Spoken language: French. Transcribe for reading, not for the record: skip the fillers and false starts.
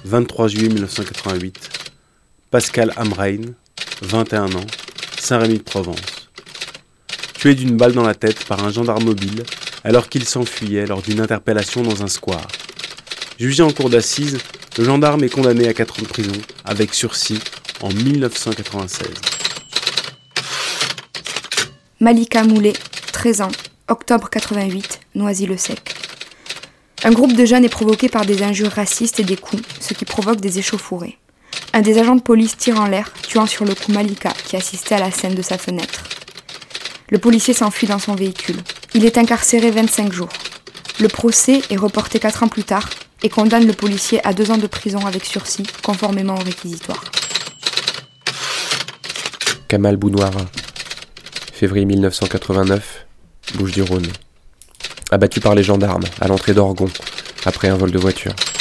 23 juillet 1988. Pascal Amrain, 21 ans, Saint-Rémy-de-Provence. Tué d'une balle dans la tête par un gendarme mobile alors qu'il s'enfuyait lors d'une interpellation dans un square. Jugé en cour d'assises, le gendarme est condamné à 4 ans de prison avec sursis en 1996. Malika Moulet, 13 ans, octobre 88, Noisy-le-Sec. Un groupe de jeunes est provoqué par des injures racistes et des coups, ce qui provoque des échauffourées. Un des agents de police tire en l'air, tuant sur le coup Malika, qui assistait à la scène de sa fenêtre. Le policier s'enfuit dans son véhicule. Il est incarcéré 25 jours. Le procès est reporté 4 ans plus tard et condamne le policier à 2 ans de prison avec sursis, conformément au réquisitoire. Kamal Bounouara, février 1989, Bouches-du-Rhône. Abattu par les gendarmes à l'entrée d'Orgon après un vol de voiture.